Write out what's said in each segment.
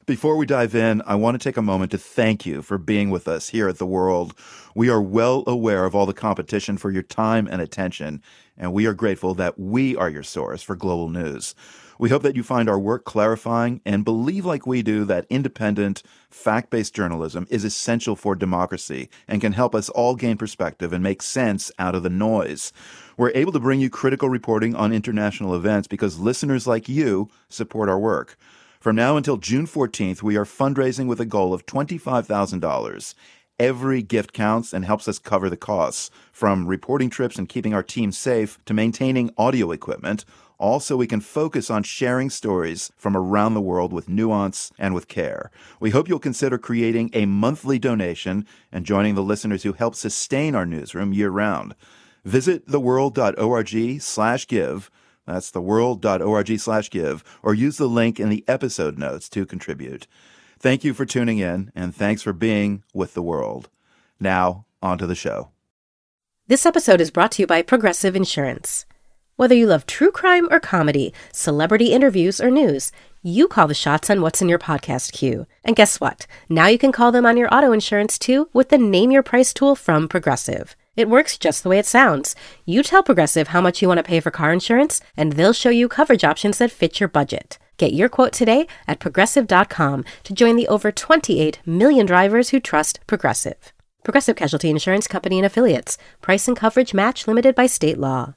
Before we dive in, I want to take a moment to thank you for being with us here at The World. We are well aware of all the competition for your time and attention, and we are grateful that we are your source for global news. We hope that you find our work clarifying and believe like we do that independent, fact-based journalism is essential for democracy and can help us all gain perspective and make sense out of the noise. We're able to bring you critical reporting on international events because listeners like you support our work. From now until June 14th, we are fundraising with a goal of $25,000. Every gift counts and helps us cover the costs, from reporting trips and keeping our team safe to maintaining audio equipment, all so we can focus on sharing stories from around the world with nuance and with care. We hope you'll consider creating a monthly donation and joining the listeners who help sustain our newsroom year-round. Visit theworld.org/give. That's theworld.org/give, or use the link in the episode notes to contribute. Thank you for tuning in, and thanks for being with The World. Now, on to the show. This episode is brought to you by Progressive Insurance. Whether you love true crime or comedy, celebrity interviews or news, you call the shots on what's in your podcast queue. And guess what? Now you can call them on your auto insurance too with the Name Your Price tool from Progressive. It works just the way it sounds. You tell Progressive how much you want to pay for car insurance, and they'll show you coverage options that fit your budget. Get your quote today at Progressive.com to join the over 28 million drivers who trust Progressive. Progressive Casualty Insurance Company and Affiliates. Price and coverage match limited by state law.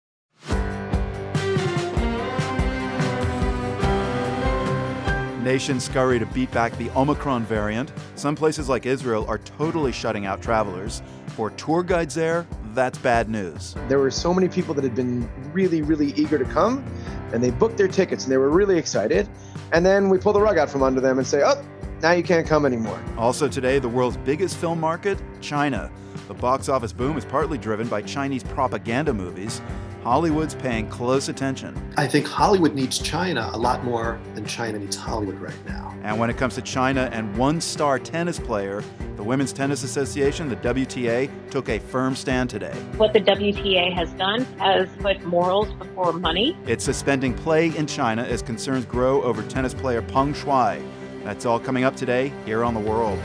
Nations scurry to beat back the Omicron variant. Some places like Israel are totally shutting out travelers. For tour guides there, that's bad news. There were so many people that had been really, really eager to come, and they booked their tickets, and they were really excited. And then we pull the rug out from under them and say, oh, now you can't come anymore. Also today, the world's biggest film market, China. The box office boom is partly driven by Chinese propaganda movies. Hollywood's paying close attention. I think Hollywood needs China a lot more than China needs Hollywood right now. And when it comes to China and one-star tennis player, the Women's Tennis Association, the WTA, took a firm stand today. What the WTA has done has put morals before money. It's suspending play in China as concerns grow over tennis player Peng Shuai. That's all coming up today here on The World.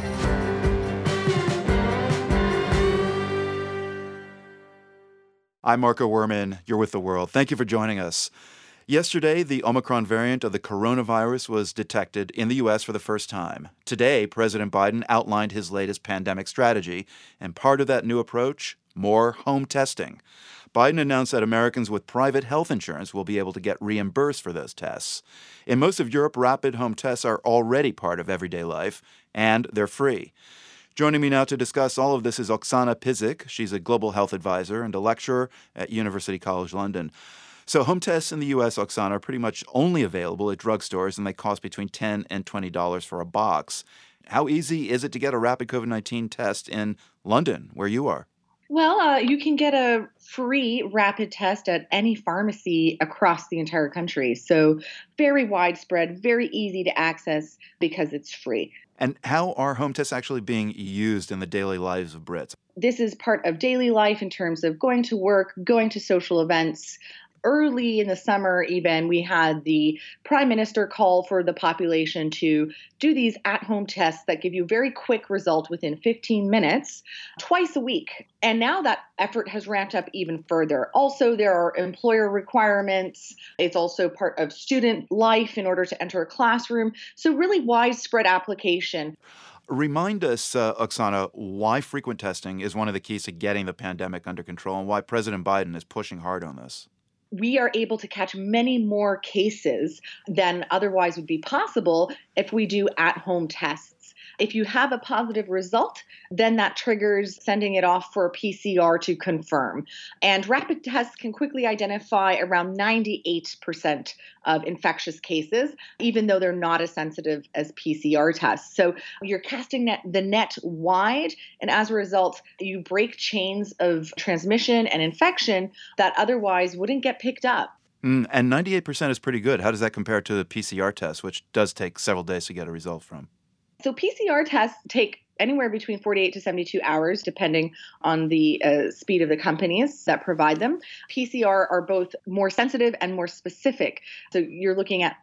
I'm Marco Werman. You're with The World. Thank you for joining us. Yesterday, the Omicron variant of the coronavirus was detected in the U.S. for the first time. Today, President Biden outlined his latest pandemic strategy, and part of that new approach, more home testing. Biden announced that Americans with private health insurance will be able to get reimbursed for those tests. In most of Europe, rapid home tests are already part of everyday life, and they're free. Joining me now to discuss all of this is Oksana Pizik. She's a global health advisor and a lecturer at University College London. So home tests in the U.S., Oksana, are pretty much only available at drugstores, and they cost between $10 and $20 for a box. How easy is it to get a rapid COVID-19 test in London, where you are? Well, you can get a free rapid test at any pharmacy across the entire country. So very widespread, very easy to access because it's free. And how are home tests actually being used in the daily lives of Brits? This is part of daily life in terms of going to work, going to social events. Early in the summer, even, we had the Prime Minister call for the population to do these at-home tests that give you a very quick result within 15 minutes, twice a week. And now that effort has ramped up even further. Also, there are employer requirements. It's also part of student life in order to enter a classroom. So really widespread application. Remind us, Oksana, why frequent testing is one of the keys to getting the pandemic under control and why President Biden is pushing hard on this. We are able to catch many more cases than otherwise would be possible if we do at-home tests. If you have a positive result, then that triggers sending it off for a PCR to confirm. And rapid tests can quickly identify around 98% of infectious cases, even though they're not as sensitive as PCR tests. So you're casting the net wide, and as a result, you break chains of transmission and infection that otherwise wouldn't get picked up. And 98% is pretty good. How does that compare to the PCR test, which does take several days to get a result from? So PCR tests take anywhere between 48 to 72 hours, depending on the speed of the companies that provide them. PCR are both more sensitive and more specific. So you're looking at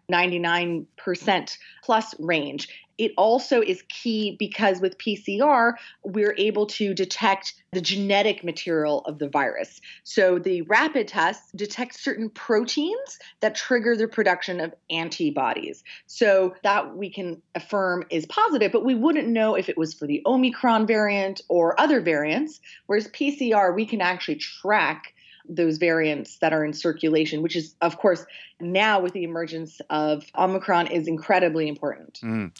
99% plus range. It also is key because with PCR, we're able to detect the genetic material of the virus. So the rapid tests detect certain proteins that trigger the production of antibodies. So that we can affirm is positive, but we wouldn't know if it was for the Omicron variant or other variants. Whereas PCR, we can actually track those variants that are in circulation, which is, of course, now with the emergence of Omicron is incredibly important.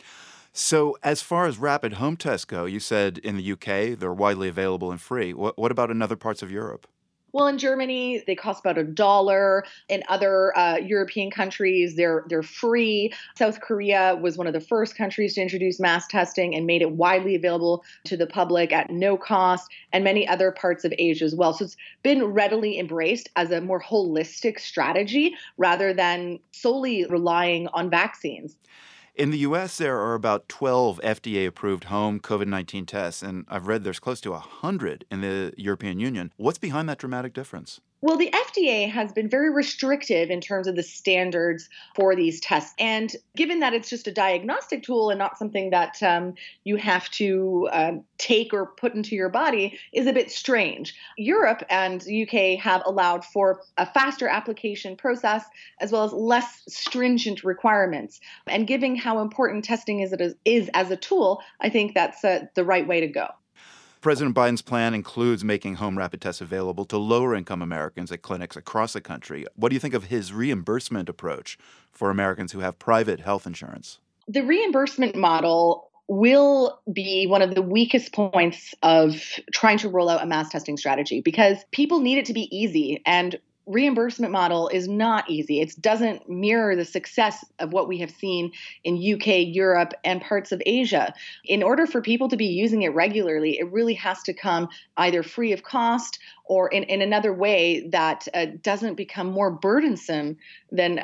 So as far as rapid home tests go, you said in the UK, they're widely available and free. What about in other parts of Europe? Well, in Germany, they cost about $1. In other European countries, they're free. South Korea was one of the first countries to introduce mass testing and made it widely available to the public at no cost, and many other parts of Asia as well. So it's been readily embraced as a more holistic strategy rather than solely relying on vaccines. In the U.S., there are about 12 FDA-approved home COVID-19 tests, and I've read there's close to 100 in the European Union. What's behind that dramatic difference? Well, the FDA has been very restrictive in terms of the standards for these tests. And given that it's just a diagnostic tool and not something that you have to take or put into your body is a bit strange. Europe and the UK have allowed for a faster application process as well as less stringent requirements. And given how important testing is as a tool, I think that's the right way to go. President Biden's plan includes making home rapid tests available to lower-income Americans at clinics across the country. What do you think of his reimbursement approach for Americans who have private health insurance? The reimbursement model will be one of the weakest points of trying to roll out a mass testing strategy because people need it to be easy, and reimbursement model is not easy. It doesn't mirror the success of what we have seen in UK, Europe, and parts of Asia. In order for people to be using it regularly, it really has to come either free of cost or in another way that doesn't become more burdensome than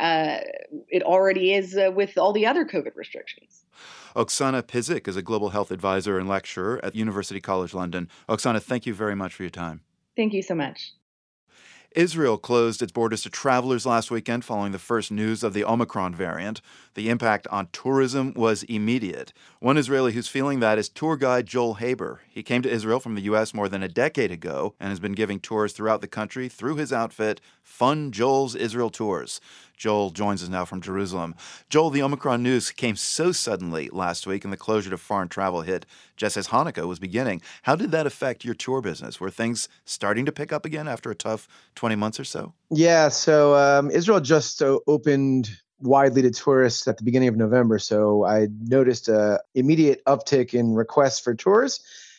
it already is with all the other COVID restrictions. Oksana Pizik is a global health advisor and lecturer at University College London. Oksana, thank you very much for your time. Thank you so much. Israel closed its borders to travelers last weekend following the first news of the Omicron variant. The impact on tourism was immediate. One Israeli who's feeling that is tour guide Joel Haber. He came to Israel from the U.S. more than a decade ago and has been giving tours throughout the country through his outfit, Fun Joel's Israel Tours. Joel joins us now from Jerusalem. Joel, the Omicron news came so suddenly last week and the closure to foreign travel hit just as Hanukkah was beginning. How did that affect your tour business? Were things starting to pick up again after a tough 20 months or so? Yeah, so Israel just opened widely to tourists at the beginning of November. So I noticed an immediate uptick in requests for tours.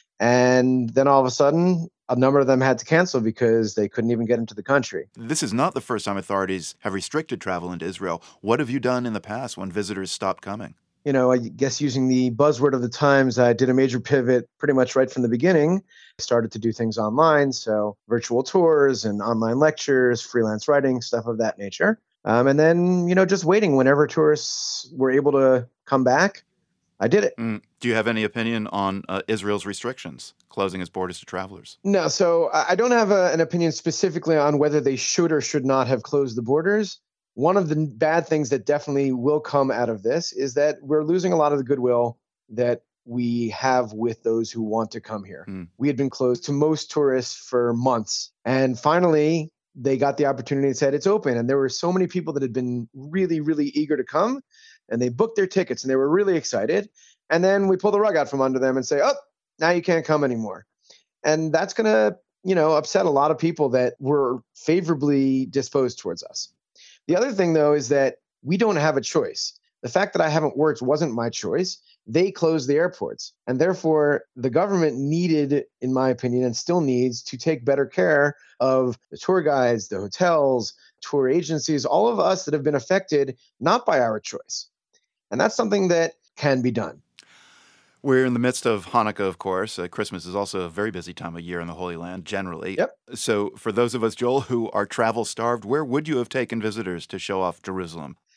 And then all of a sudden, a number of them had to cancel because they couldn't even get into the country. This is not the first time authorities have restricted travel into Israel. What have you done in the past when visitors stopped coming? You know, I guess using the buzzword of the times, I did a major pivot pretty much right from the beginning. I started to do things online, so virtual tours and online lectures, freelance writing, stuff of that nature. And then, just waiting whenever tourists were able to come back. I did it. Do you have any opinion on Israel's restrictions, closing its borders to travelers? No, so I don't have an opinion specifically on whether they should or should not have closed the borders. One of the bad things that definitely will come out of this is that we're losing a lot of the goodwill that we have with those who want to come here. We had been closed to most tourists for months. And finally, they got the opportunity and said it's open. And there were so many people that had been really, really eager to come. And they booked their tickets and they were really excited. And then we pull the rug out from under them and say, oh, now you can't come anymore. And that's going to, upset a lot of people that were favorably disposed towards us. The other thing, though, is that we don't have a choice. The fact that I haven't worked wasn't my choice. They closed the airports. And therefore, the government needed, in my opinion, and still needs to take better care of the tour guides, the hotels, tour agencies, all of us that have been affected, not by our choice. And that's something that can be done. We're in the midst of Hanukkah, of course. Christmas is also a very busy time of year in the Holy Land, generally. Yep. So for those of us, Joel, who are travel-starved, where would you have taken visitors to show off Jerusalem?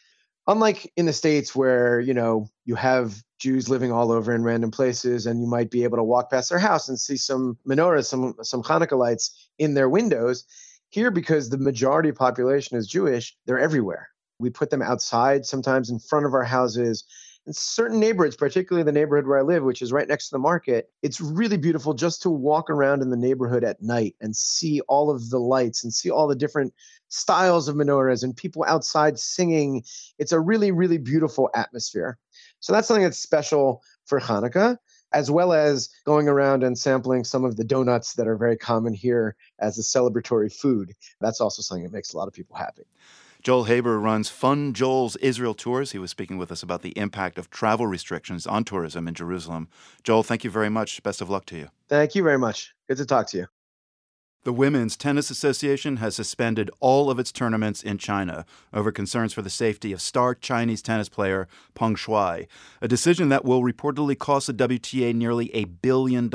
Unlike in the States where, you have Jews living all over in random places and you might be able to walk past their house and see some menorahs, some Hanukkah lights in their windows. Here, because the majority population is Jewish, they're everywhere. We put them outside, sometimes in front of our houses. In certain neighborhoods, particularly the neighborhood where I live, which is right next to the market, it's really beautiful just to walk around in the neighborhood at night and see all of the lights and see all the different styles of menorahs and people outside singing. It's a really, really beautiful atmosphere. So that's something that's special for Hanukkah, as well as going around and sampling some of the donuts that are very common here as a celebratory food. That's also something that makes a lot of people happy. Joel Haber runs Fun Joel's Israel Tours. He was speaking with us about the impact of travel restrictions on tourism in Jerusalem. Joel, thank you very much. Best of luck to you. Thank you very much. Good to talk to you. The Women's Tennis Association has suspended all of its tournaments in China over concerns for the safety of star Chinese tennis player Peng Shuai, a decision that will reportedly cost the WTA nearly $1 billion.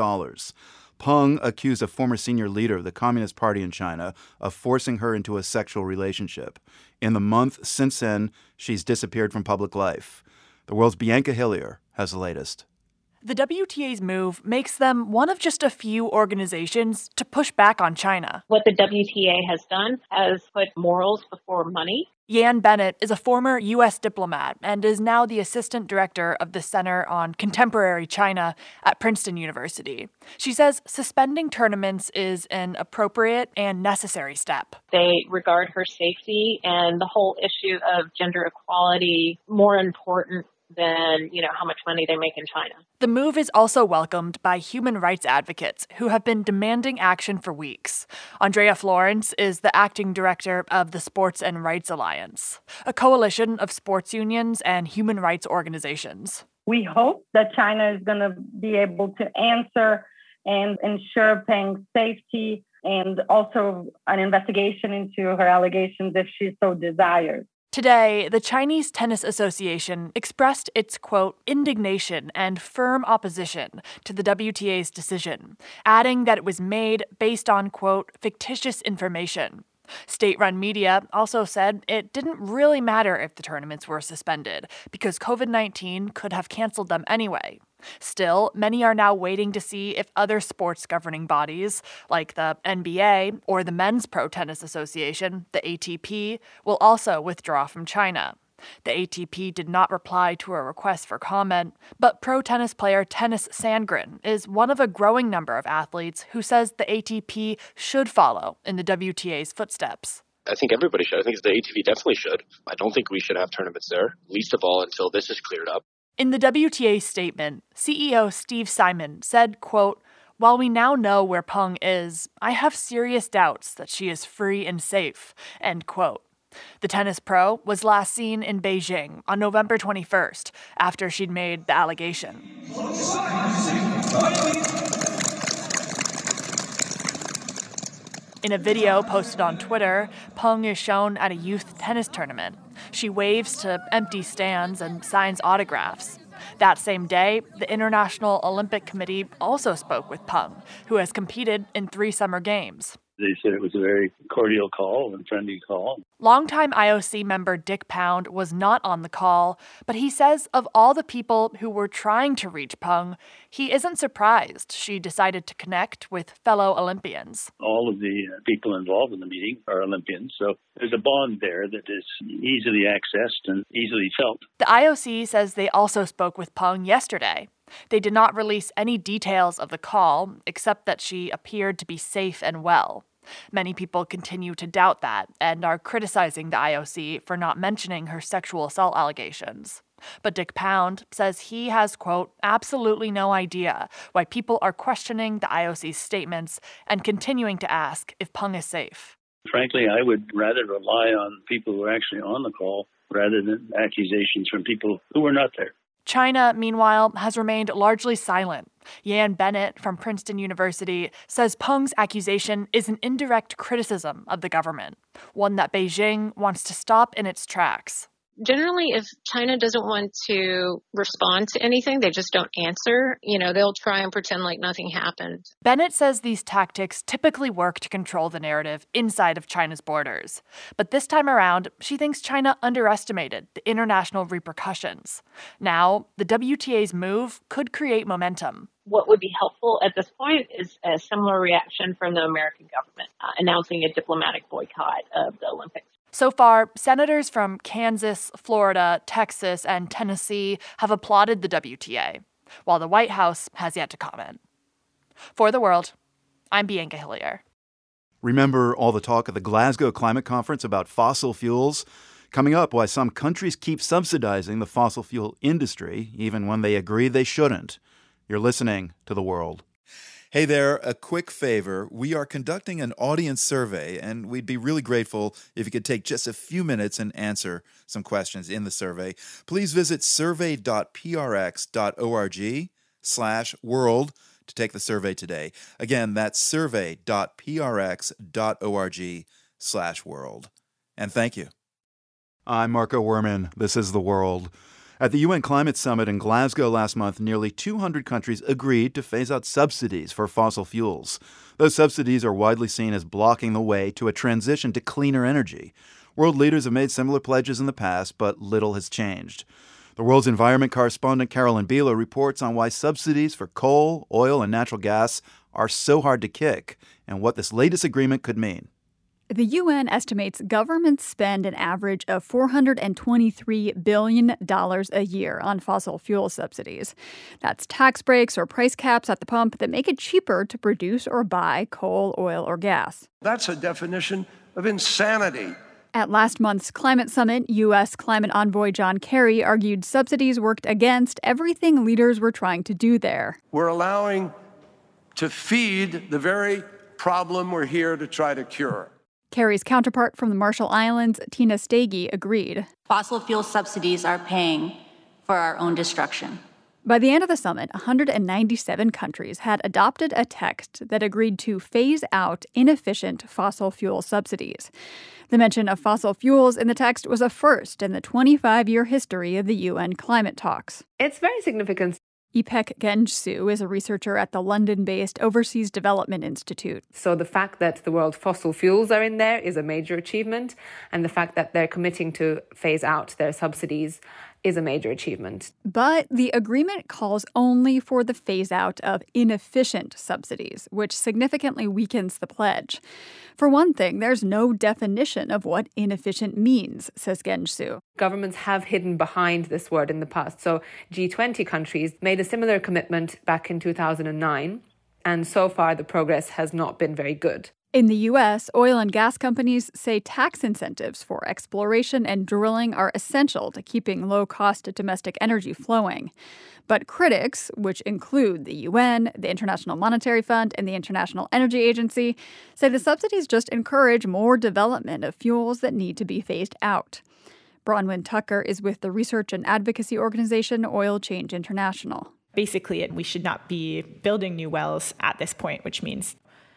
Peng accused a former senior leader of the Communist Party in China of forcing her into a sexual relationship. In the month since then, she's disappeared from public life. The World's Bianca Hillier has the latest. The WTA's move makes them one of just a few organizations to push back on China. What the WTA has done has put morals before money. Yan Bennett is a former U.S. diplomat and is now the assistant director of the Center on Contemporary China at Princeton University. She says suspending tournaments is an appropriate and necessary step. They regard her safety and the whole issue of gender equality more important than, how much money they make in China. The move is also welcomed by human rights advocates who have been demanding action for weeks. Andrea Florence is the acting director of the Sports and Rights Alliance, a coalition of sports unions and human rights organizations. We hope that China is going to be able to answer and ensure Peng's safety and also an investigation into her allegations if she so desires. Today, the Chinese Tennis Association expressed its, quote, indignation and firm opposition to the WTA's decision, adding that it was made based on, quote, fictitious information. State-run media also said it didn't really matter if the tournaments were suspended because COVID-19 could have canceled them anyway. Still, many are now waiting to see if other sports governing bodies, like the NBA or the Men's Pro Tennis Association, the ATP, will also withdraw from China. The ATP did not reply to a request for comment, but pro tennis player Tennis Sandgren is one of a growing number of athletes who says the ATP should follow in the WTA's footsteps. I think everybody should. I think the ATP definitely should. I don't think we should have tournaments there, least of all until this is cleared up. In the WTA statement, CEO Steve Simon said, quote, "While we now know where Peng is, I have serious doubts that she is free and safe," end quote. The tennis pro was last seen in Beijing on November 21st after she'd made the allegation. In a video posted on Twitter, Peng is shown at a youth tennis tournament. She waves to empty stands and signs autographs. That same day, the International Olympic Committee also spoke with Peng, who has competed in 3 summer games. They said it was a very cordial call and friendly call. Longtime IOC member Dick Pound was not on the call, but he says of all the people who were trying to reach Peng, he isn't surprised she decided to connect with fellow Olympians. All of the people involved in the meeting are Olympians, so there's a bond there that is easily accessed and easily felt. The IOC says they also spoke with Peng yesterday. They did not release any details of the call, except that she appeared to be safe and well. Many people continue to doubt that and are criticizing the IOC for not mentioning her sexual assault allegations. But Dick Pound says he has, quote, absolutely no idea why people are questioning the IOC's statements and continuing to ask if Peng is safe. Frankly, I would rather rely on people who are actually on the call rather than accusations from people who were not there. China, meanwhile, has remained largely silent. Yan Bennett from Princeton University says Peng's accusation is an indirect criticism of the government, one that Beijing wants to stop in its tracks. Generally, if China doesn't want to respond to anything, they just don't answer. They'll try and pretend like nothing happened. Bennett says these tactics typically work to control the narrative inside of China's borders. But this time around, she thinks China underestimated the international repercussions. Now, the WTA's move could create momentum. What would be helpful at this point is a similar reaction from the American government, announcing a diplomatic boycott of the Olympics. So far, senators from Kansas, Florida, Texas, and Tennessee have applauded the WTA, while the White House has yet to comment. For The World, I'm Bianca Hillier. Remember all the talk at the Glasgow Climate Conference about fossil fuels? Coming up, why some countries keep subsidizing the fossil fuel industry, even when they agree they shouldn't. You're listening to The World. Hey there, a quick favor. We are conducting an audience survey, and we'd be really grateful if you could take just a few minutes and answer some questions in the survey. Please visit survey.prx.org/world to take the survey today. Again, that's survey.prx.org/world. And thank you. I'm Marco Werman. This is The World. At the UN Climate Summit in Glasgow last month, nearly 200 countries agreed to phase out subsidies for fossil fuels. Those subsidies are widely seen as blocking the way to a transition to cleaner energy. World leaders have made similar pledges in the past, but little has changed. The World's environment correspondent Carolyn Beeler reports on why subsidies for coal, oil, and natural gas are so hard to kick, and what this latest agreement could mean. The UN estimates governments spend an average of $423 billion a year on fossil fuel subsidies. That's tax breaks or price caps at the pump that make it cheaper to produce or buy coal, oil, or gas. That's a definition of insanity. At last month's climate summit, U.S. climate envoy John Kerry argued subsidies worked against everything leaders were trying to do there. We're allowing to feed the very problem we're here to try to cure. Kerry's counterpart from the Marshall Islands, Tina Stege, agreed. Fossil fuel subsidies are paying for our own destruction. By the end of the summit, 197 countries had adopted a text that agreed to phase out inefficient fossil fuel subsidies. The mention of fossil fuels in the text was a first in the 25-year history of the UN climate talks. It's very significant. Ipek Gençsu is a researcher at the London-based Overseas Development Institute. So the fact that the world fossil fuels are in there is a major achievement, and the fact that they're committing to phase out their subsidies is a major achievement. But the agreement calls only for the phase-out of inefficient subsidies, which significantly weakens the pledge. For one thing, there's no definition of what inefficient means, says Gençsu. Governments have hidden behind this word in the past. So G20 countries made a similar commitment back in 2009, and so far the progress has not been very good. In the U.S., oil and gas companies say tax incentives for exploration and drilling are essential to keeping low-cost domestic energy flowing. But critics, which include the UN, the International Monetary Fund, and the International Energy Agency, say the subsidies just encourage more development of fuels that need to be phased out. Bronwyn Tucker is with the research and advocacy organization Oil Change International. Basically, we should not be building new wells at this point, which means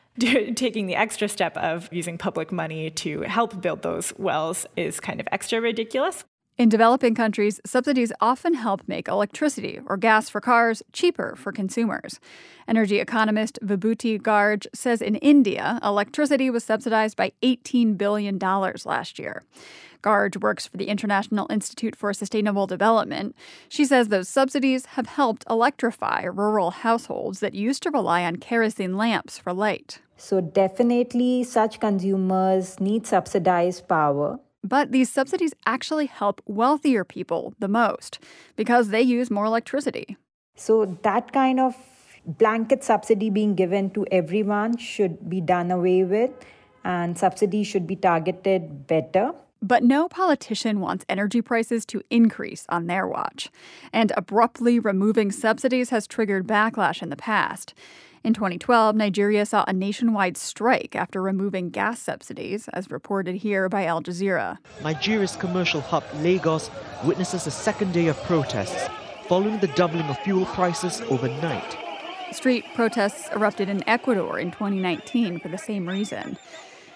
taking the extra step of using public money to help build those wells is kind of extra ridiculous. In developing countries, subsidies often help make electricity or gas for cars cheaper for consumers. Energy economist Vibhuti Garg says in India, electricity was subsidized by $18 billion last year. Garg works for the International Institute for Sustainable Development. She says those subsidies have helped electrify rural households that used to rely on kerosene lamps for light. So definitely such consumers need subsidized power. But these subsidies actually help wealthier people the most because they use more electricity. So that kind of blanket subsidy being given to everyone should be done away with, and subsidies should be targeted better. But no politician wants energy prices to increase on their watch. And abruptly removing subsidies has triggered backlash in the past. In 2012, Nigeria saw a nationwide strike after removing gas subsidies, as reported here by Al Jazeera. Nigeria's commercial hub, Lagos, witnesses a second day of protests following the doubling of fuel prices overnight. Street protests erupted in Ecuador in 2019 for the same reason.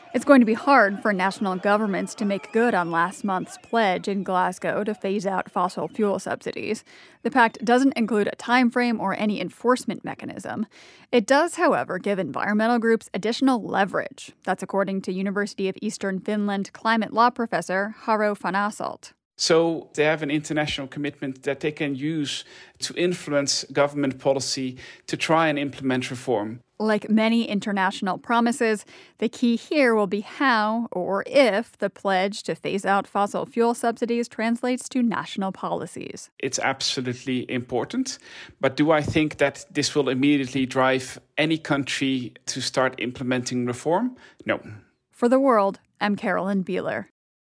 It's going to be hard for national governments to make good on last month's pledge in Glasgow to phase out fossil fuel subsidies. The pact doesn't include a time frame or any enforcement mechanism. It does, however, give environmental groups additional leverage. That's according to University of Eastern Finland climate law professor Haro van Asselt. So they have an international commitment that they can use to influence government policy to try and implement reform. Like many international promises, the key here will be how or if the pledge to phase out fossil fuel subsidies translates to national policies. It's absolutely important. But do I think that this will immediately drive any country to start implementing reform? No. For The World, I'm Carolyn Beeler.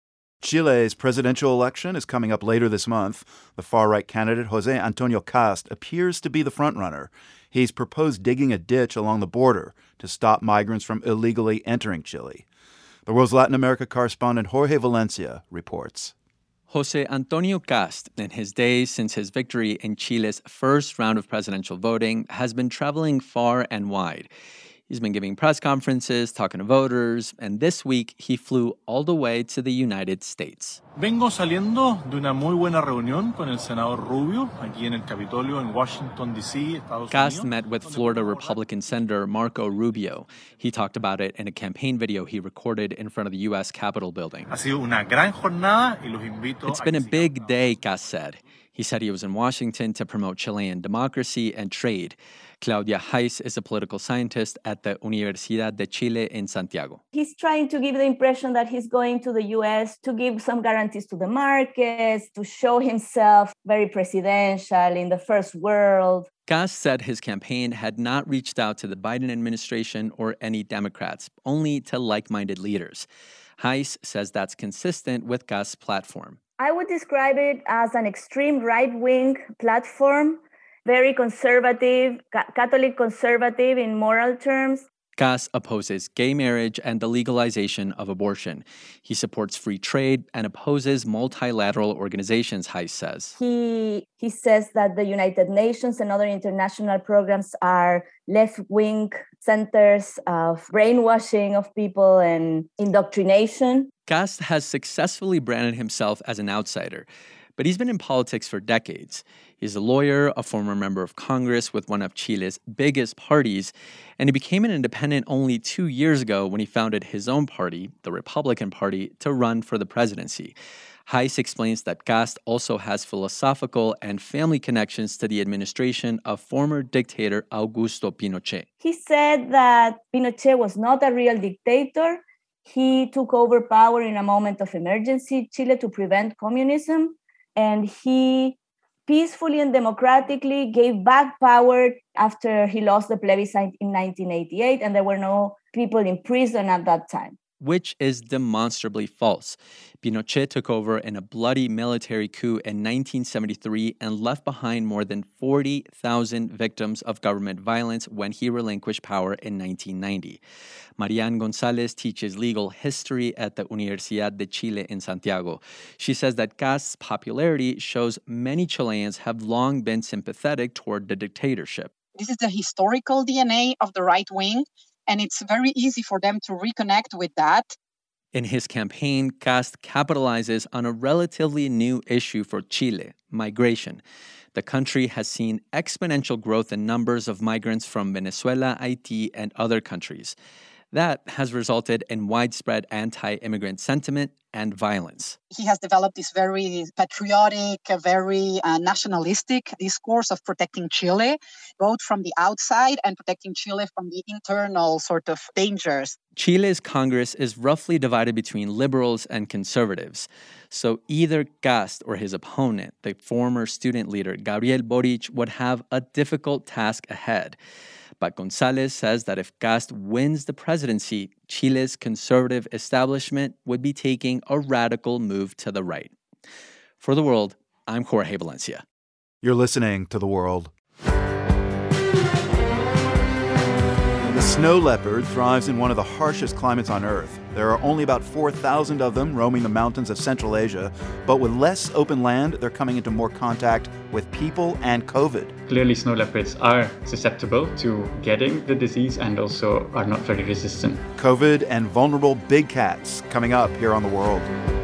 Chile's presidential election is coming up later this month. The far-right candidate, José Antonio Kast, appears to be the frontrunner. He's proposed digging a ditch along the border to stop migrants from illegally entering Chile. The World's Latin America correspondent Jorge Valencia reports. José Antonio Kast, in his days since his victory in Chile's first round of presidential voting, has been traveling far and wide. He's been giving press conferences, talking to voters, and this week he flew all the way to the United States. Vengo saliendo de una muy buena reunión con el senador Rubio aquí en el Capitolio en Washington, D.C., Estados Unidos. Kast met with Florida Republican Senator Marco Rubio. He talked about it in a campaign video he recorded in front of the U.S. Capitol building. Ha sido una gran jornada y los invito. It's been a big day, Kast said. He said he was in Washington to promote Chilean democracy and trade. Claudia Heiss is a political scientist at the Universidad de Chile in Santiago. He's trying to give the impression that he's going to the U.S. to give some guarantees to the markets, to show himself very presidential in the first world. Kast said his campaign had not reached out to the Biden administration or any Democrats, only to like-minded leaders. Heiss says that's consistent with Kast's platform. I would describe it as an extreme right-wing platform, very conservative, Catholic conservative in moral terms. Kast opposes gay marriage and the legalization of abortion. He supports free trade and opposes multilateral organizations, Heiss says. He says that the United Nations and other international programs are left-wing centers of brainwashing of people and indoctrination. Kast has successfully branded himself as an outsider, but he's been in politics for decades. He's a lawyer, a former member of Congress with one of Chile's biggest parties, and he became an independent only 2 years ago when he founded his own party, the Republican Party, to run for the presidency. Heiss explains that Kast also has philosophical and family connections to the administration of former dictator Augusto Pinochet. He said that Pinochet was not a real dictator. He took over power in a moment of emergency in Chile to prevent communism, and he peacefully and democratically gave back power after he lost the plebiscite in 1988, and there were no people in prison at that time. Which is demonstrably false. Pinochet took over in a bloody military coup in 1973 and left behind more than 40,000 victims of government violence when he relinquished power in 1990. Marianne Gonzalez teaches legal history at the Universidad de Chile in Santiago. She says that Kast's popularity shows many Chileans have long been sympathetic toward the dictatorship. This is the historical DNA of the right wing, and it's very easy for them to reconnect with that. In his campaign, Kast capitalizes on a relatively new issue for Chile, migration. The country has seen exponential growth in numbers of migrants from Venezuela, Haiti, and other countries. That has resulted in widespread anti-immigrant sentiment and violence. He has developed this very patriotic, very nationalistic discourse of protecting Chile, both from the outside and protecting Chile from the internal sort of dangers. Chile's Congress is roughly divided between liberals and conservatives. So either Kast or his opponent, the former student leader Gabriel Boric, would have a difficult task ahead. But Gonzalez says that if Kast wins the presidency, Chile's conservative establishment would be taking a radical move to the right. For The World, I'm Jorge Valencia. You're listening to The World. The snow leopard thrives in one of the harshest climates on Earth. There are only about 4,000 of them roaming the mountains of Central Asia, but with less open land, they're coming into more contact with people and COVID. Clearly, snow leopards are susceptible to getting the disease and also are not very resistant. COVID and vulnerable big cats coming up here on The World.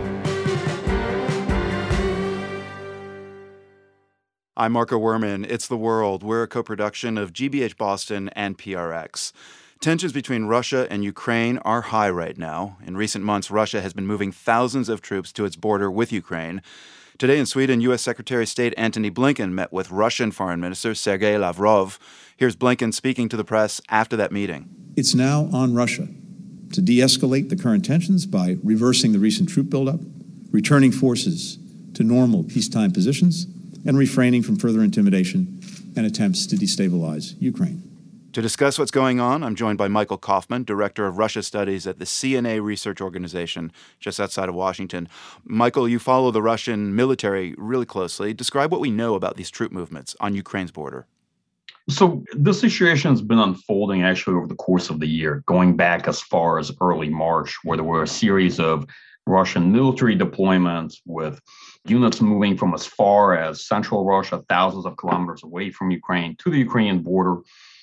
I'm Marco Werman. It's The World. We're a co-production of GBH Boston and PRX. Tensions between Russia and Ukraine are high right now. In recent months, Russia has been moving thousands of troops to its border with Ukraine. Today in Sweden, U.S. Secretary of State Antony Blinken met with Russian Foreign Minister Sergei Lavrov. Here's Blinken speaking to the press after that meeting. It's now on Russia to de-escalate the current tensions by reversing the recent troop buildup, returning forces to normal peacetime positions, and refraining from further intimidation and attempts to destabilize Ukraine. To discuss what's going on, I'm joined by Michael Kaufman, Director of Russia Studies at the CNA Research Organization, just outside of Washington. Michael, you follow the Russian military really closely. Describe what we know about these troop movements on Ukraine's border. So this situation has been unfolding actually over the course of the year, going back as far as early March, where there were a series of Russian military deployments with units moving from as far as central Russia, thousands of kilometers away from Ukraine, to the Ukrainian border.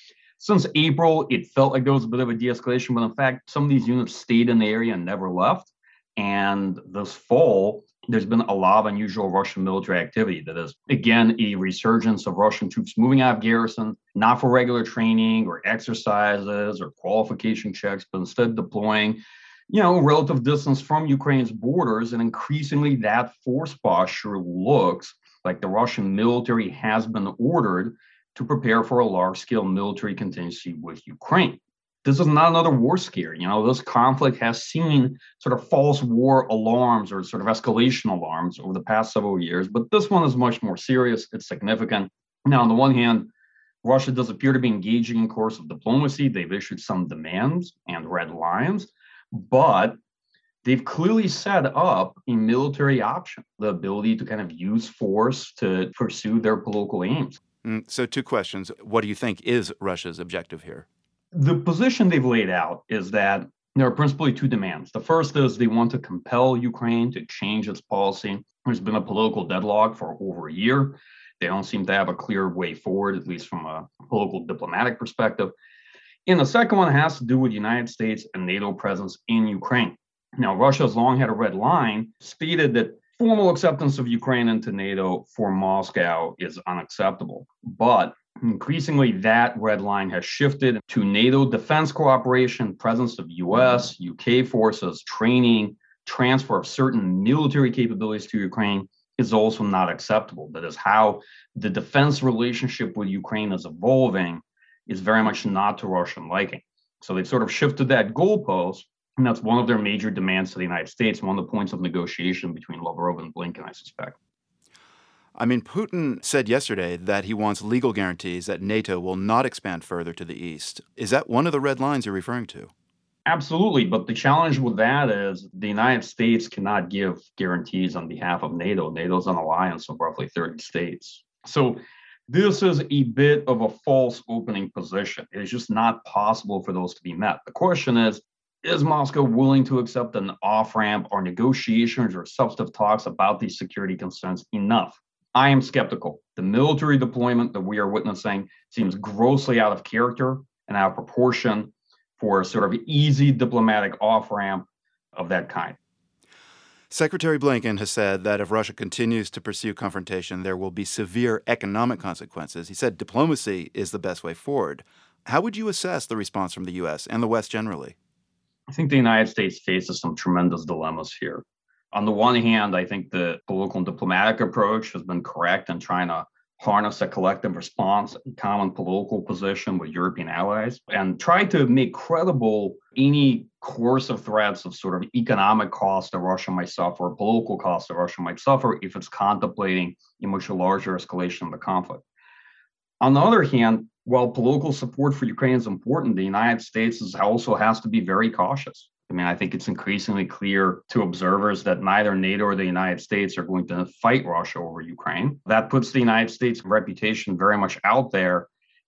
Since April, it felt like there was a bit of a de-escalation, but in fact, some of these units stayed in the area and never left. And this fall, there's been a lot of unusual Russian military activity. That is, again, a resurgence of Russian troops moving out of garrison, not for regular training or exercises or qualification checks, but instead deploying relative distance from Ukraine's borders, and increasingly that force posture looks like the Russian military has been ordered to prepare for a large-scale military contingency with Ukraine. This is not another war scare. This conflict has seen sort of false war alarms or sort of escalation alarms over the past several years, but this one is much more serious. It's significant. Now, on the one hand, Russia does appear to be engaging in course of diplomacy. They've issued some demands and red lines, but they've clearly set up a military option, the ability to kind of use force to pursue their political aims. So 2 questions. What do you think is Russia's objective here? The position they've laid out is that there are principally 2 demands. The first is they want to compel Ukraine to change its policy. There's been a political deadlock for over a year. They don't seem to have a clear way forward, at least from a political diplomatic perspective. And the second one has to do with the United States and NATO presence in Ukraine. Now, Russia has long had a red line, stated that formal acceptance of Ukraine into NATO for Moscow is unacceptable. But increasingly, that red line has shifted to NATO defense cooperation, presence of US, UK forces, training, transfer of certain military capabilities to Ukraine is also not acceptable. That is, how the defense relationship with Ukraine is evolving is very much not to Russian liking. So they've sort of shifted that goalpost, and that's one of their major demands to the United States, one of the points of negotiation between Lavrov and Blinken, I suspect. I mean, Putin said yesterday that he wants legal guarantees that NATO will not expand further to the east. Is that one of the red lines you're referring to? Absolutely, but the challenge with that is the United States cannot give guarantees on behalf of NATO. NATO is an alliance of roughly 30 states. So this is a bit of a false opening position. It is just not possible for those to be met. The question is Moscow willing to accept an off-ramp or negotiations or substantive talks about these security concerns enough? I am skeptical. The military deployment that we are witnessing seems grossly out of character and out of proportion for a sort of easy diplomatic off-ramp of that kind. Secretary Blinken has said that if Russia continues to pursue confrontation, there will be severe economic consequences. He said diplomacy is the best way forward. How would you assess the response from the U.S. and the West generally? I think the United States faces some tremendous dilemmas here. On the one hand, I think the political and diplomatic approach has been correct in trying to harness a collective response, common political position with European allies, and try to make credible any coercive threats of sort of economic cost that Russia might suffer, political cost that Russia might suffer if it's contemplating a much larger escalation of the conflict. On the other hand, while political support for Ukraine is important, the United States also has to be very cautious. I mean, I think it's increasingly clear to observers that neither NATO or the United States are going to fight Russia over Ukraine. That puts the United States' reputation very much out there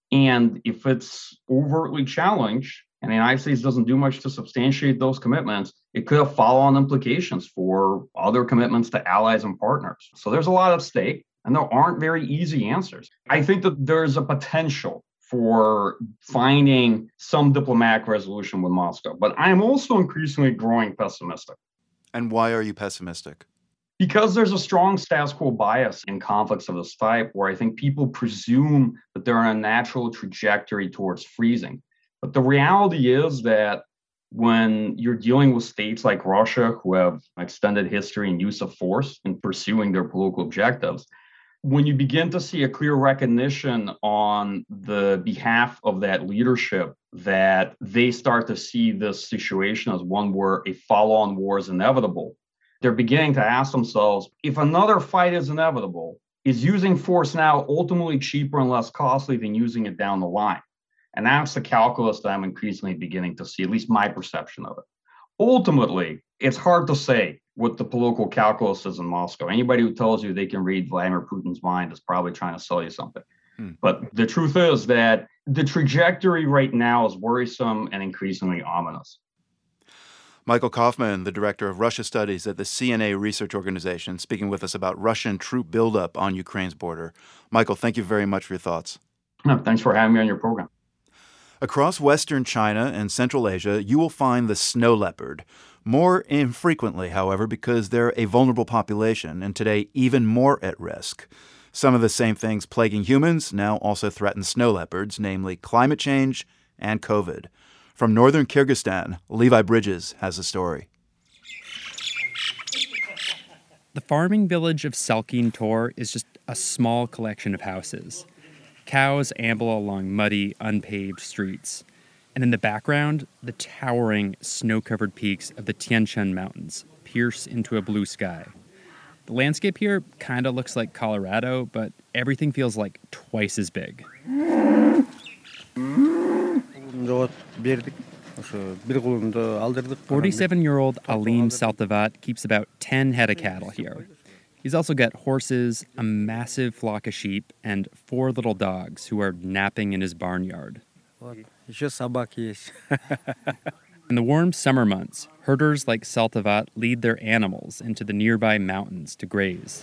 And if it's overtly challenged and the United States doesn't do much to substantiate those commitments, it could have follow-on implications for other commitments to allies and partners. So there's a lot at stake, and there aren't very easy answers. I think that there's a potential for finding some diplomatic resolution with Moscow, but I'm also increasingly growing pessimistic. And why are you pessimistic? Because there's a strong status quo bias in conflicts of this type, where I think people presume that they're on a natural trajectory towards freezing. But the reality is that when you're dealing with states like Russia, who have extended history and use of force in pursuing their political objectives, when you begin to see a clear recognition on the behalf of that leadership that they start to see this situation as one where a follow-on war is inevitable, they're beginning to ask themselves, if another fight is inevitable, is using force now ultimately cheaper and less costly than using it down the line? And that's the calculus that I'm increasingly beginning to see, at least my perception of it. Ultimately, it's hard to say what the political calculus is in Moscow. Anybody who tells you they can read Vladimir Putin's mind is probably trying to sell you something. But the truth is that the trajectory right now is worrisome and increasingly ominous. Michael Kaufman, the director of Russia Studies at the CNA Research Organization, speaking with us about Russian troop buildup on Ukraine's border. Michael, thank you very much for your thoughts. No, thanks for having me on your program. Across Western China and Central Asia, you will find the snow leopard. More infrequently, however, because they're a vulnerable population and today even more at risk. Some of the same things plaguing humans now also threaten snow leopards, namely climate change and COVID. From northern Kyrgyzstan, Levi Bridges has a story. The farming village of Salkin Tor is just a small collection of houses. Cows amble along muddy, unpaved streets. And in the background, the towering, snow-covered peaks of the Tian Shan Mountains pierce into a blue sky. The landscape here kind of looks like Colorado, but everything feels like twice as big. 47-year-old Alim Saltavat keeps about 10 head of cattle here. He's also got horses, a massive flock of sheep, and 4 little dogs who are napping in his barnyard. In the warm summer months, herders like Saltavat lead their animals into the nearby mountains to graze.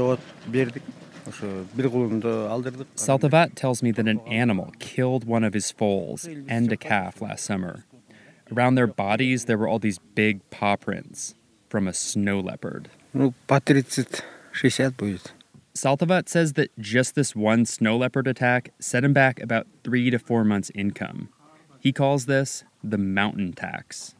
Saltavat tells me that an animal killed one of his foals and a calf last summer. Around their bodies, there were all these big paw prints from a snow leopard. Saltavat says that just this one snow leopard attack set him back about 3 to 4 months' income. He calls this the mountain tax.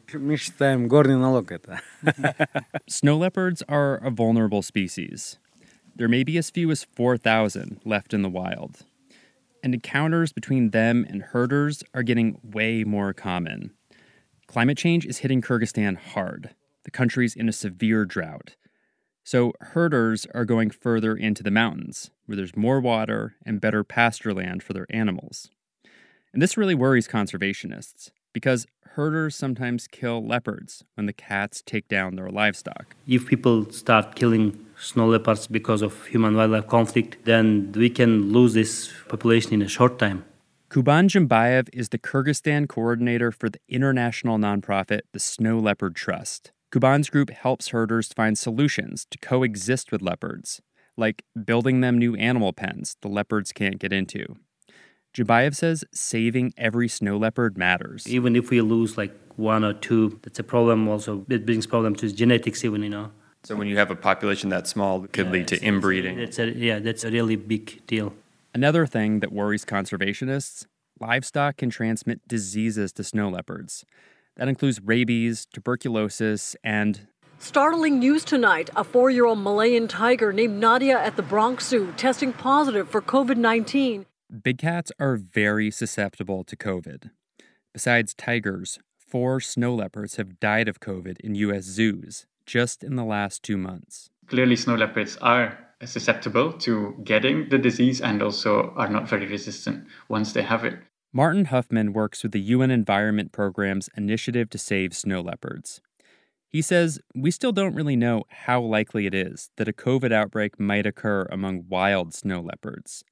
Snow leopards are a vulnerable species. There may be as few as 4,000 left in the wild. And encounters between them and herders are getting way more common. Climate change is hitting Kyrgyzstan hard. The country's in a severe drought. So herders are going further into the mountains, where there's more water and better pasture land for their animals. And this really worries conservationists, because herders sometimes kill leopards when the cats take down their livestock. If people start killing snow leopards because of human-wildlife conflict, then we can lose this population in a short time. Kuban Jumbayev is the Kyrgyzstan coordinator for the international nonprofit, the Snow Leopard Trust. Kuban's group helps herders find solutions to coexist with leopards, like building them new animal pens the leopards can't get into. Jumbayev says saving every snow leopard matters. Even if we lose like 1 or 2, that's a problem also. It brings problem to genetics even, So when you have a population that small, it could lead to inbreeding. That's a really big deal. Another thing that worries conservationists, livestock can transmit diseases to snow leopards. That includes rabies, tuberculosis, and... Startling news tonight. A 4-year-old Malayan tiger named Nadia at the Bronx Zoo testing positive for COVID-19. Big cats are very susceptible to COVID. Besides tigers, 4 snow leopards have died of COVID in U.S. zoos just in the last 2 months. Clearly, snow leopards are susceptible to getting the disease and also are not very resistant once they have it. Martin Huffman works with the UN Environment Programme's Initiative to Save Snow Leopards. He says we still don't really know how likely it is that a COVID outbreak might occur among wild snow leopards.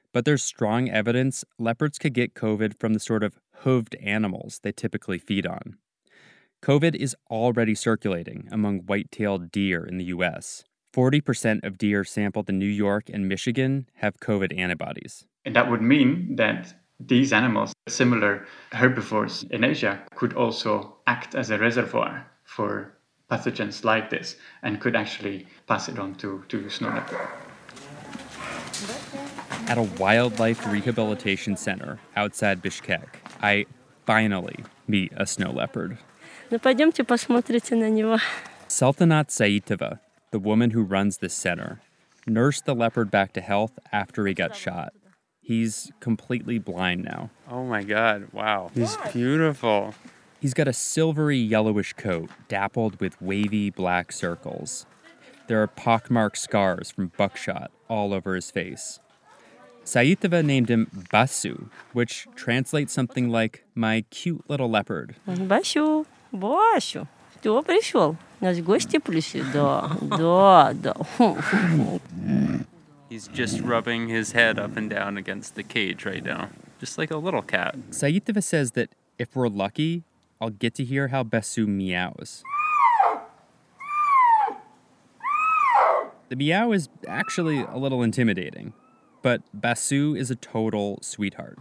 But there's strong evidence leopards could get COVID from the sort of hooved animals they typically feed on. COVID is already circulating among white-tailed deer in the U.S. 40% of deer sampled in New York and Michigan have COVID antibodies. And that would mean that these animals, similar herbivores in Asia, could also act as a reservoir for pathogens like this and could actually pass it on to snow leopard. At a wildlife rehabilitation center outside Bishkek, I finally meet a snow leopard. Sultanat Saitova, the woman who runs this center, nursed the leopard back to health after he got shot. He's completely blind now. Oh my God, wow. He's beautiful. He's got a silvery yellowish coat dappled with wavy black circles. There are pockmarked scars from buckshot all over his face. Saitova named him Basu, which translates something like my cute little leopard. Basu, Basu, кто пришел? Нас гости пришли? Да. He's just rubbing his head up and down against the cage right now, just like a little cat. Saitova says that if we're lucky, I'll get to hear how Basu meows. The meow is actually a little intimidating. But Basu is a total sweetheart.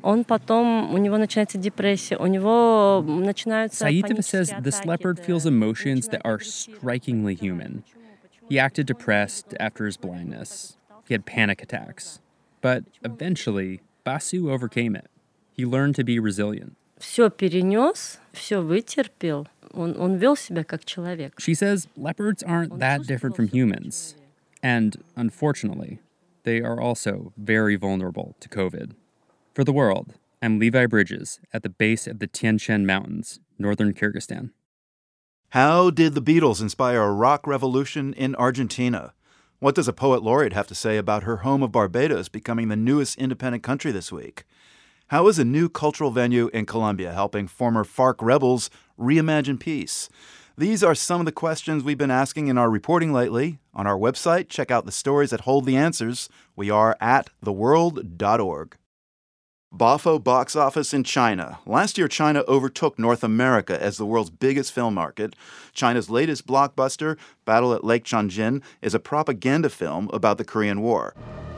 Saitova says this leopard feels emotions that are strikingly human. He acted depressed after his blindness. He had panic attacks. But eventually, Basu overcame it. He learned to be resilient. Все перенес, все вытерпел. Он вел себя как человек. She says leopards aren't that different from humans. And unfortunately, they are also very vulnerable to COVID. For The World, I'm Levi Bridges at the base of the Tian Shan Mountains, northern Kyrgyzstan. How did the Beatles inspire a rock revolution in Argentina? What does a poet laureate have to say about her home of Barbados becoming the newest independent country this week? How is a new cultural venue in Colombia helping former FARC rebels reimagine peace? These are some of the questions we've been asking in our reporting lately. On our website, check out the stories that hold the answers. We are at theworld.org. Bafo box office in China. Last year, China overtook North America as the world's biggest film market. China's latest blockbuster, Battle at Lake Changjin, is a propaganda film about the Korean War.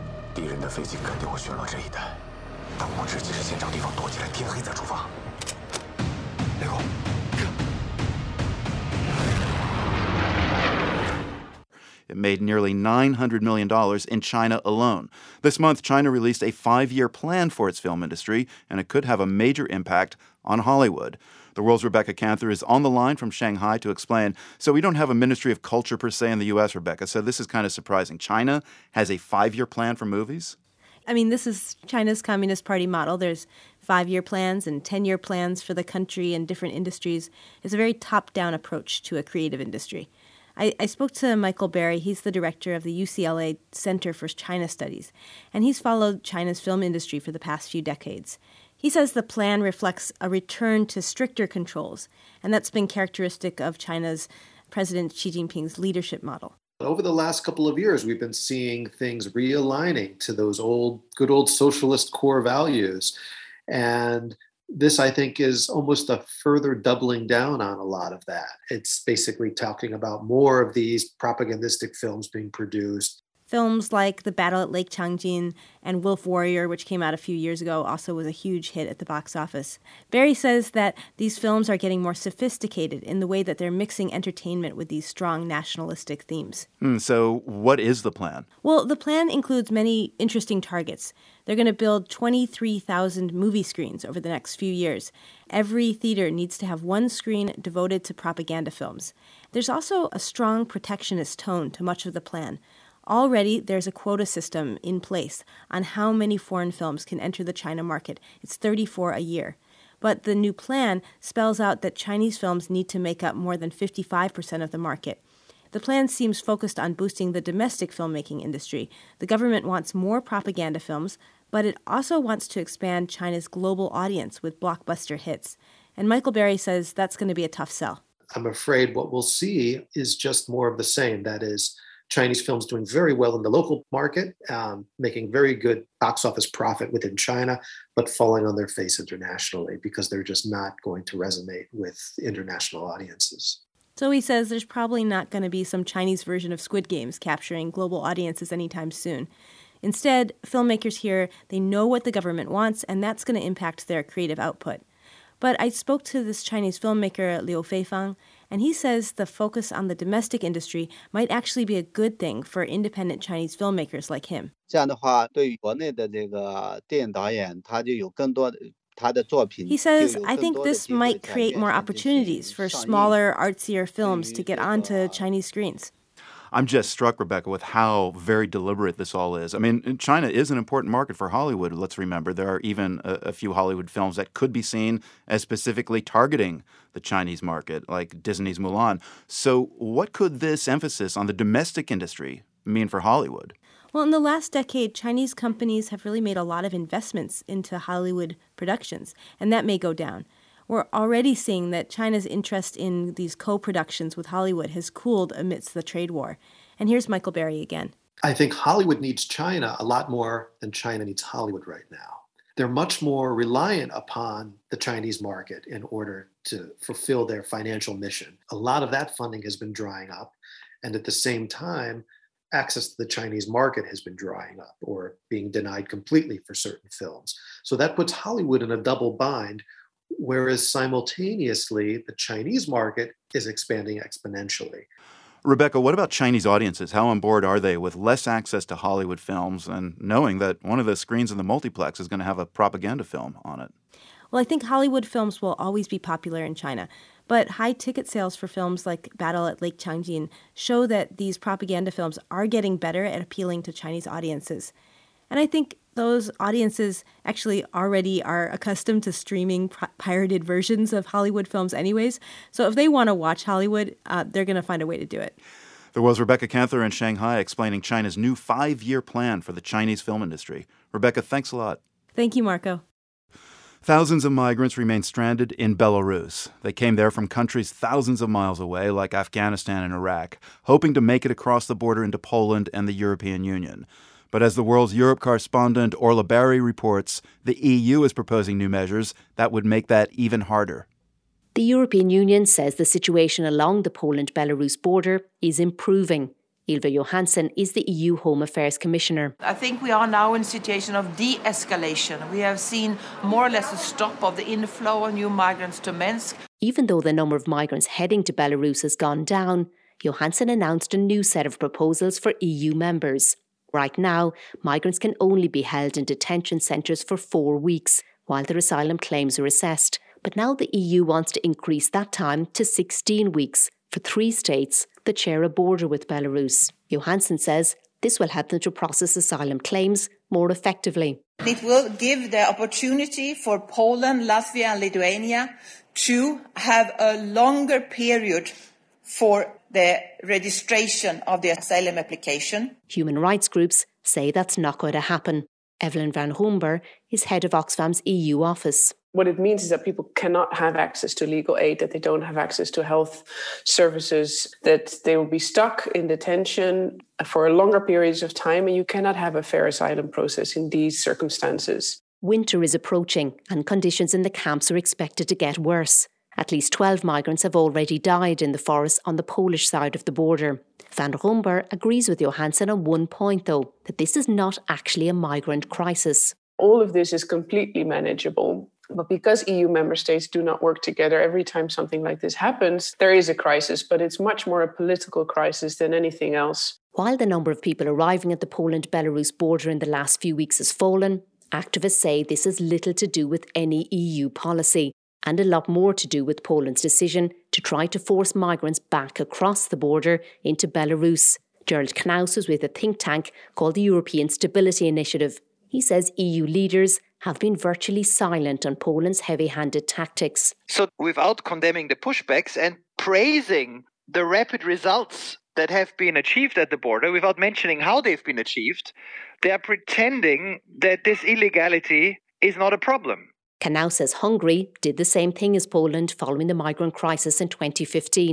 It made nearly $900 million in China alone. This month, China released a 5-year plan for its film industry, and it could have a major impact on Hollywood. The World's Rebecca Canther is on the line from Shanghai to explain. So we don't have a Ministry of Culture per se in the U.S., Rebecca, so this is kind of surprising. China has a 5-year plan for movies? I mean, this is China's Communist Party model. There's 5-year plans and 10-year plans for the country and different industries. It's a very top-down approach to a creative industry. I spoke to Michael Berry. He's the director of the UCLA Center for China Studies, and he's followed China's film industry for the past few decades. He says the plan reflects a return to stricter controls, and that's been characteristic of China's President Xi Jinping's leadership model. Over the last couple of years, we've been seeing things realigning to those good old socialist core values. And this, I think, is almost a further doubling down on a lot of that. It's basically talking about more of these propagandistic films being produced. Films like The Battle at Lake Changjin and Wolf Warrior, which came out a few years ago, also was a huge hit at the box office. Barry says that these films are getting more sophisticated in the way that they're mixing entertainment with these strong nationalistic themes. So what is the plan? Well, the plan includes many interesting targets. They're going to build 23,000 movie screens over the next few years. Every theater needs to have one screen devoted to propaganda films. There's also a strong protectionist tone to much of the plan. Already, there's a quota system in place on how many foreign films can enter the China market. It's 34 a year. But the new plan spells out that Chinese films need to make up more than 55% of the market. The plan seems focused on boosting the domestic filmmaking industry. The government wants more propaganda films, but it also wants to expand China's global audience with blockbuster hits. And Michael Berry says that's going to be a tough sell. I'm afraid what we'll see is just more of the same. That is, Chinese films doing very well in the local market, making very good box office profit within China, but falling on their face internationally because they're just not going to resonate with international audiences. So he says there's probably not going to be some Chinese version of Squid Games capturing global audiences anytime soon. Instead, filmmakers here, they know what the government wants, and that's going to impact their creative output. But I spoke to this Chinese filmmaker, Liu Feifang, and he says the focus on the domestic industry might actually be a good thing for independent Chinese filmmakers like him. 这样的话，对于国内的这个电影导演，他就有更多的 He says, I think this might create more opportunities for smaller, artsier films to get onto Chinese screens. I'm just struck, Rebecca, with how very deliberate this all is. I mean, China is an important market for Hollywood. Let's remember, there are even a few Hollywood films that could be seen as specifically targeting the Chinese market, like Disney's Mulan. So what could this emphasis on the domestic industry mean for Hollywood? Well, in the last decade, Chinese companies have really made a lot of investments into Hollywood productions, and that may go down. We're already seeing that China's interest in these co-productions with Hollywood has cooled amidst the trade war. And here's Michael Berry again. I think Hollywood needs China a lot more than China needs Hollywood right now. They're much more reliant upon the Chinese market in order to fulfill their financial mission. A lot of that funding has been drying up, and at the same time, access to the Chinese market has been drying up or being denied completely for certain films. So that puts Hollywood in a double bind, whereas simultaneously, the Chinese market is expanding exponentially. Rebecca, what about Chinese audiences? How on board are they with less access to Hollywood films and knowing that one of the screens in the multiplex is going to have a propaganda film on it? Well, I think Hollywood films will always be popular in China, but high ticket sales for films like Battle at Lake Changjin show that these propaganda films are getting better at appealing to Chinese audiences. And I think those audiences actually already are accustomed to streaming pirated versions of Hollywood films anyways. So if they want to watch Hollywood, they're going to find a way to do it. There was Rebecca Kanther in Shanghai explaining China's new 5-year plan for the Chinese film industry. Rebecca, thanks a lot. Thank you, Marco. Thousands of migrants remain stranded in Belarus. They came there from countries thousands of miles away, like Afghanistan and Iraq, hoping to make it across the border into Poland and the European Union. But as the World's Europe correspondent Orla Barry reports, the EU is proposing new measures that would make that even harder. The European Union says the situation along the Poland-Belarus border is improving. Ylva Johansson is the EU Home Affairs Commissioner. I think we are now in a situation of de-escalation. We have seen more or less a stop of the inflow of new migrants to Minsk. Even though the number of migrants heading to Belarus has gone down, Johansson announced a new set of proposals for EU members. Right now, migrants can only be held in detention centres for 4 weeks while their asylum claims are assessed. But now the EU wants to increase that time to 16 weeks for 3 states that share a border with Belarus. Johansson says this will help them to process asylum claims more effectively. It will give the opportunity for Poland, Latvia and Lithuania to have a longer period for the registration of the asylum application. Human rights groups say that's not going to happen. Evelyn van Humber is head of Oxfam's EU office. What it means is that people cannot have access to legal aid, that they don't have access to health services, that they will be stuck in detention for longer periods of time, and you cannot have a fair asylum process in these circumstances. Winter is approaching, and conditions in the camps are expected to get worse. At least 12 migrants have already died in the forest on the Polish side of the border. Van Humber agrees with Johansson on one point, though, that this is not actually a migrant crisis. All of this is completely manageable. But because EU member states do not work together, every time something like this happens, there is a crisis, but it's much more a political crisis than anything else. While the number of people arriving at the Poland-Belarus border in the last few weeks has fallen, activists say this has little to do with any EU policy and a lot more to do with Poland's decision to try to force migrants back across the border into Belarus. Gerald Knaus is with a think tank called the European Stability Initiative. He says EU leaders have been virtually silent on Poland's heavy-handed tactics. So without condemning the pushbacks and praising the rapid results that have been achieved at the border, without mentioning how they've been achieved, they are pretending that this illegality is not a problem. Knaus says Hungary did the same thing as Poland following the migrant crisis in 2015.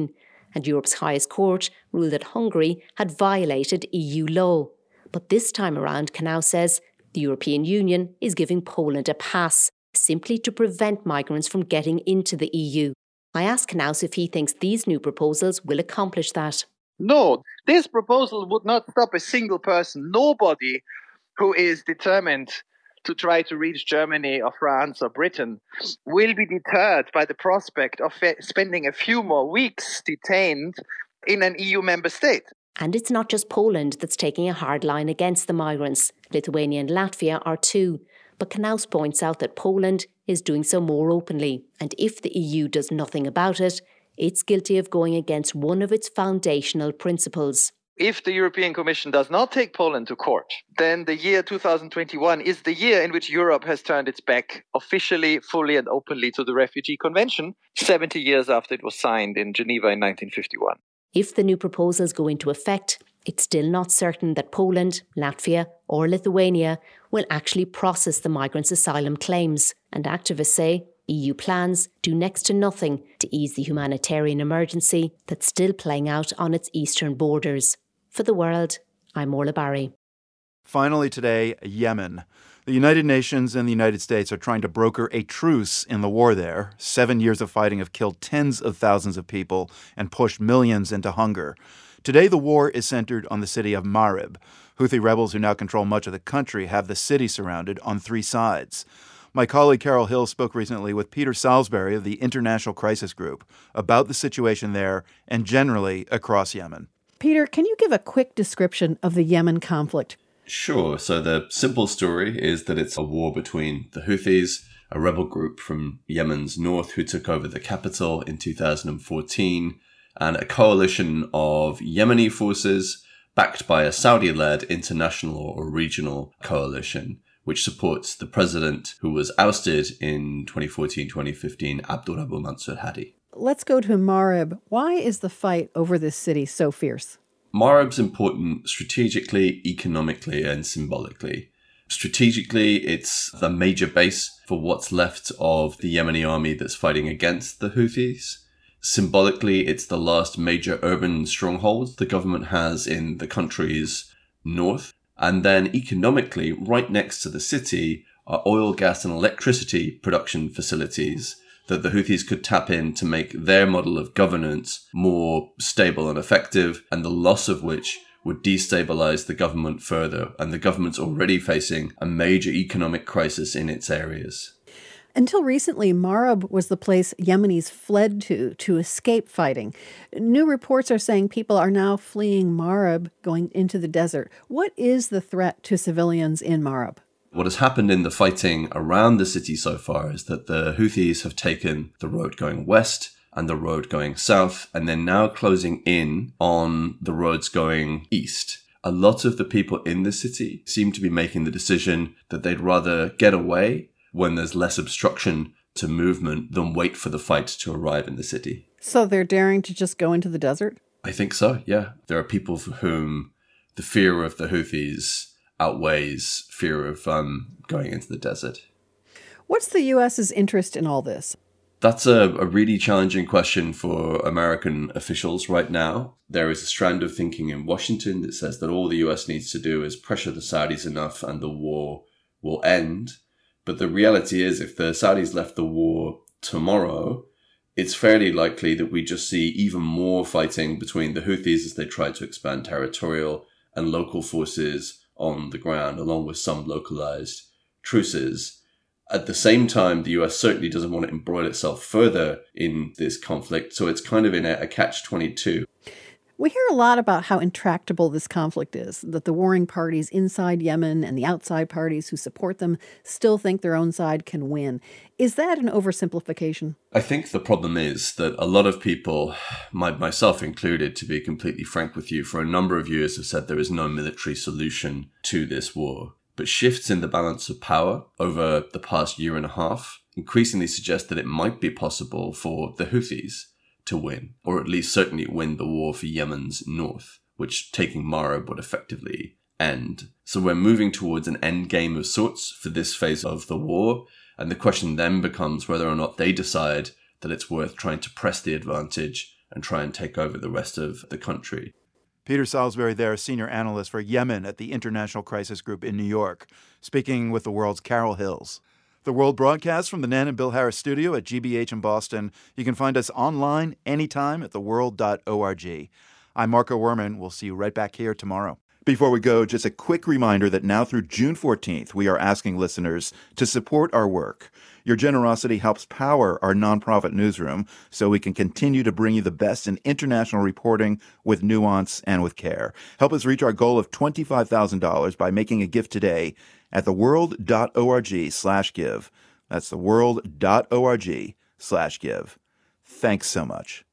and Europe's highest court ruled that Hungary had violated EU law. But this time around, Knauss says the European Union is giving Poland a pass, simply to prevent migrants from getting into the EU. I asked Knauss if he thinks these new proposals will accomplish that. No, this proposal would not stop a single person. Nobody who is determined to try to reach Germany or France or Britain will be deterred by the prospect of spending a few more weeks detained in an EU member state. And it's not just Poland that's taking a hard line against the migrants. Lithuania and Latvia are too. But Knauss points out that Poland is doing so more openly, and if the EU does nothing about it, it's guilty of going against one of its foundational principles. If the European Commission does not take Poland to court, then the year 2021 is the year in which Europe has turned its back officially, fully and openly to the Refugee Convention, 70 years after it was signed in Geneva in 1951. If the new proposals go into effect, it's still not certain that Poland, Latvia or Lithuania will actually process the migrants' asylum claims. And activists say EU plans do next to nothing to ease the humanitarian emergency that's still playing out on its eastern borders. For The World, I'm Orla Barry. Finally today, Yemen. The United Nations and the United States are trying to broker a truce in the war there. 7 years of fighting have killed tens of thousands of people and pushed millions into hunger. Today, the war is centered on the city of Marib. Houthi rebels who now control much of the country have the city surrounded on 3 sides. My colleague Carol Hill spoke recently with Peter Salisbury of the International Crisis Group about the situation there and generally across Yemen. Peter, can you give a quick description of the Yemen conflict? Sure. So the simple story is that it's a war between the Houthis, a rebel group from Yemen's north who took over the capital in 2014, and a coalition of Yemeni forces backed by a Saudi-led international or regional coalition, which supports the president who was ousted in 2014-2015, Abdurrahman Mansur Hadi. Let's go to Marib. Why is the fight over this city so fierce? Marib's important strategically, economically, and symbolically. Strategically, it's the major base for what's left of the Yemeni army that's fighting against the Houthis. Symbolically, it's the last major urban stronghold the government has in the country's north. And then economically, right next to the city are oil, gas, and electricity production facilities that the Houthis could tap in to make their model of governance more stable and effective, and the loss of which would destabilize the government further. And the government's already facing a major economic crisis in its areas. Until recently, Marib was the place Yemenis fled to escape fighting. New reports are saying people are now fleeing Marib, going into the desert. What is the threat to civilians in Marib? What has happened in the fighting around the city so far is that the Houthis have taken the road going west and the road going south, and they're now closing in on the roads going east. A lot of the people in the city seem to be making the decision that they'd rather get away when there's less obstruction to movement than wait for the fight to arrive in the city. So they're daring to just go into the desert? I think so, yeah. There are people for whom the fear of the Houthis outweighs fear of going into the desert. What's the U.S.'s interest in all this? That's a really challenging question for American officials right now. There is a strand of thinking in Washington that says that all the U.S. needs to do is pressure the Saudis enough and the war will end. But the reality is, if the Saudis left the war tomorrow, it's fairly likely that we just see even more fighting between the Houthis as they try to expand territorial and local forces on the ground, along with some localized truces. At the same time, the US certainly doesn't want to embroil itself further in this conflict, so it's kind of in a catch-22. We hear a lot about how intractable this conflict is, that the warring parties inside Yemen and the outside parties who support them still think their own side can win. Is that an oversimplification? I think the problem is that a lot of people, myself included, to be completely frank with you, for a number of years have said there is no military solution to this war. But shifts in the balance of power over the past year and a half increasingly suggest that it might be possible for the Houthis to win, or at least certainly win the war for Yemen's north, which taking Marib would effectively end. So we're moving towards an end game of sorts for this phase of the war, and the question then becomes whether or not they decide that it's worth trying to press the advantage and try and take over the rest of the country. Peter Salisbury there, senior analyst for Yemen at the International Crisis Group in New York, speaking with the World's Carol Hills. The World broadcasts from the Nan and Bill Harris studio at GBH in Boston. You can find us online anytime at theworld.org. I'm Marco Werman. We'll see you right back here tomorrow. Before we go, just a quick reminder that now through June 14th, we are asking listeners to support our work. Your generosity helps power our nonprofit newsroom so we can continue to bring you the best in international reporting with nuance and with care. Help us reach our goal of $25,000 by making a gift today at theworld.org/give. That's theworld.org/give. Thanks so much.